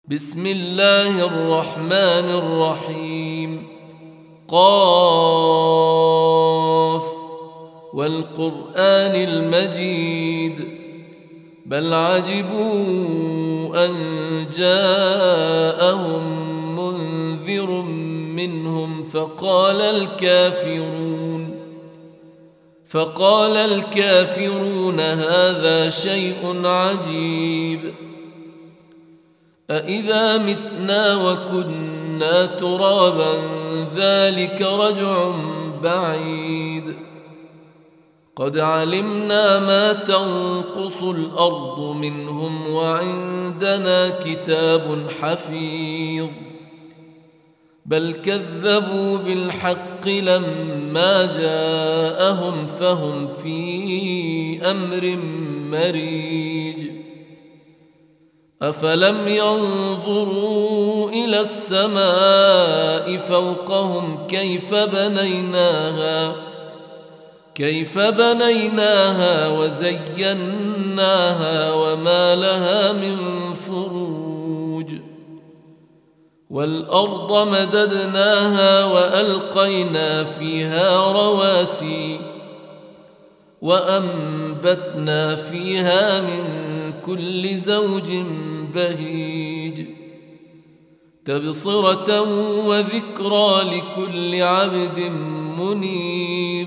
بسم الله الرحمن الرحيم. قاف والقرآن المجيد بل عجبوا أن جاءهم منذر منهم فقال الكافرون هذا شيء عجيب. أإذا متنا وكنا ترابا ذلك رجع بعيد. قد علمنا ما تنقص الأرض منهم وعندنا كتاب حفيظ. بل كذبوا بالحق لما جاءهم فهم في أمر مريج. أفلم ينظروا إلى السماء فوقهم كيف بنيناها وزيناها وما لها من فروج. والأرض مددناها وألقينا فيها رواسي وأنبتنا فيها من كل زوج بهيج تبصرة وذكرى لكل عبد منيب.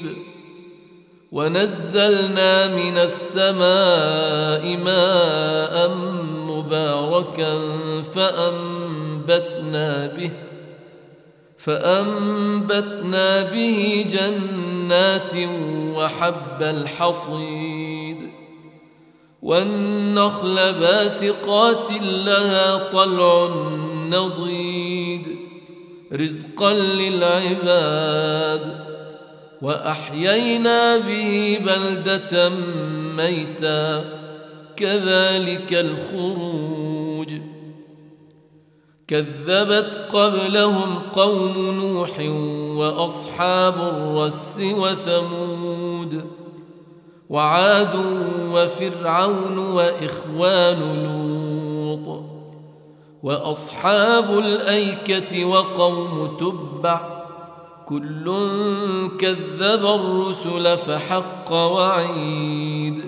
ونزلنا من السماء ماء مباركا فأنبتنا به جنات وحب الحصيد. والنخل باسقات لها طلع نضيد رزقا للعباد. وأحيينا به بلدة ميتا كذلك الخروج. كذبت قبلهم قوم نوح وأصحاب الرس وثمود وعاد وفرعون وإخوان لوط وأصحاب الأيكة وقوم تبع كل كذب الرسل فحق وعيد.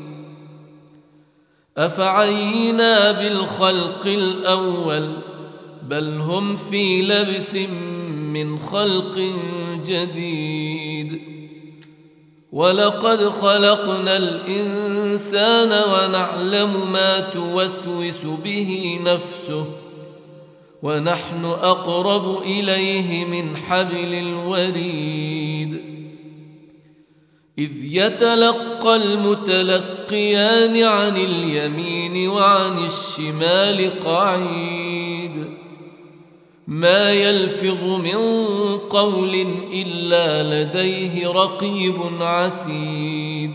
أفعينا بالخلق الأول بل هم في لبس من خلق جديد. ولقد خلقنا الإنسان ونعلم ما توسوس به نفسه ونحن أقرب إليه من حبل الوريد. إذ يتلقى المتلقيان عن اليمين وعن الشمال قعيد. ما يلفظ من قول إلا لديه رقيب عتيد.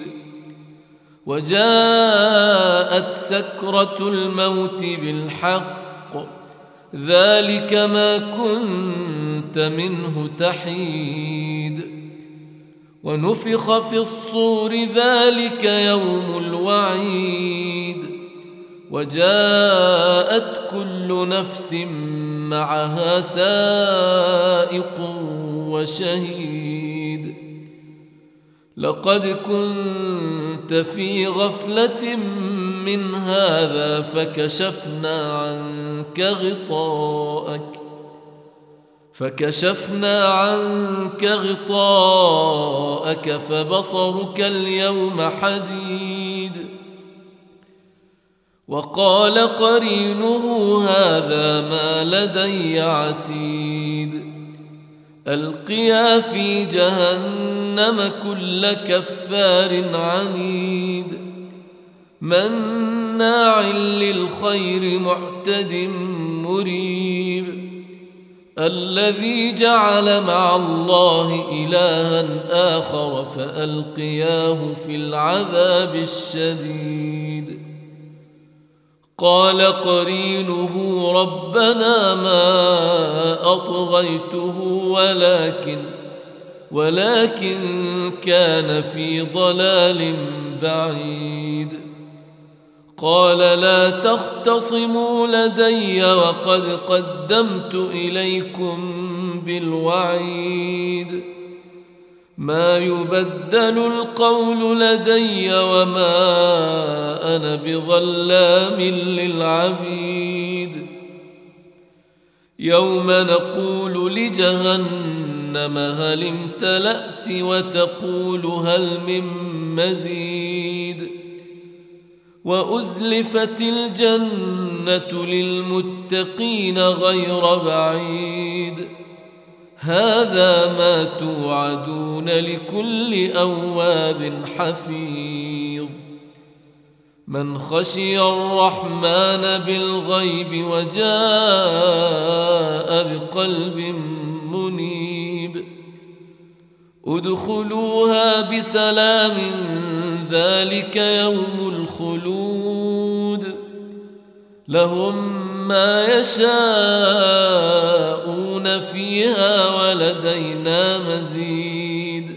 وجاءت سكرة الموت بالحق ذلك ما كنت منه تحيد. ونفخ في الصور ذلك يوم الوعيد. وجاءت كل نفس معها سائق وشهيد. لقد كنت في غفلة من هذا فكشفنا عنك غطاءك فبصرك اليوم حديد. وقال قرينه هذا ما لدي عتيد. ألقيا في جهنم كل كفار عنيد مناع للخير معتد مريب. الذي جعل مع الله إلها آخر فألقياه في العذاب الشديد. قال قرينه ربنا ما أطغيته ولكن كان في ضلال بعيد. قال لا تختصموا لدي وقد قدمت إليكم بالوعيد ما يبدل القول لدي وما أنا بظلام للعبيد يوم نقول لجهنم هل امتلأت وتقول هل من مزيد وأزلفت الجنة للمتقين غير بعيد هذا ما توعدون لكل أواب حفيظ من خشي الرحمن بالغيب وجاء بقلب منيب ادخلوها بسلام ذلك يوم الخلود لهم ما يشاءون فيها ولدينا مزيد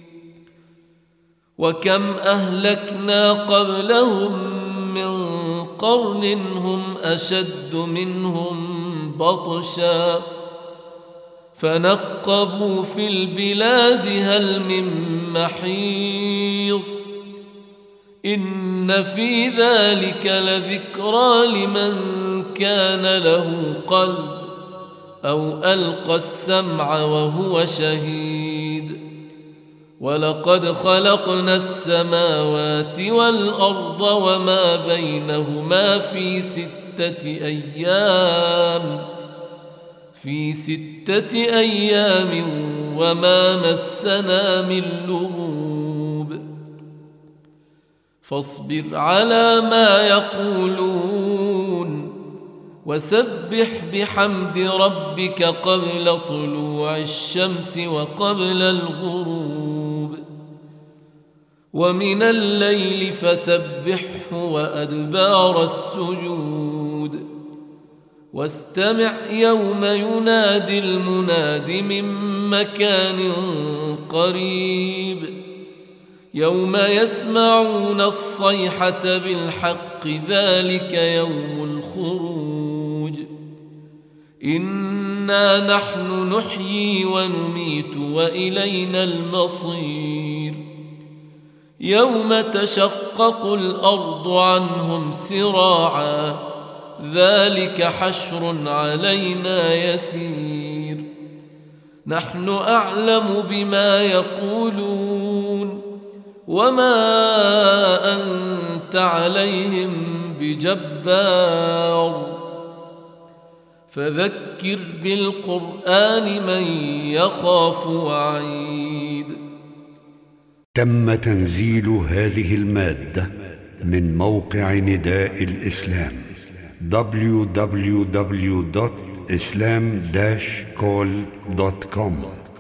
وكم أهلكنا قبلهم من قرن هم أشد منهم بطشا فنقبوا في البلاد هل من محيص إن في ذلك لذكرى لمن كان له قلب أو ألقى السمع وهو شهيد ولقد خلقنا السماوات والأرض وما بينهما في 6 أيام وما مسنا من لغوب فاصبر على ما يقولون وسبح بحمد ربك قبل طلوع الشمس وقبل الغروب ومن الليل فسبحه وأدبار السجود واستمع يوم ينادي المناد من مكان قريب يوم يسمعون الصيحة بالحق ذلك يوم الخروج إنا نحن نحيي ونميت وإلينا المصير يوم تشقق الأرض عنهم سراعا ذلك حشر علينا يسير نحن أعلم بما يقولون وما أنت عليهم بجبار فذكر بالقرآن من يخاف وعيد. تم تنزيل هذه المادة من موقع نداء الإسلام www.islam-call.com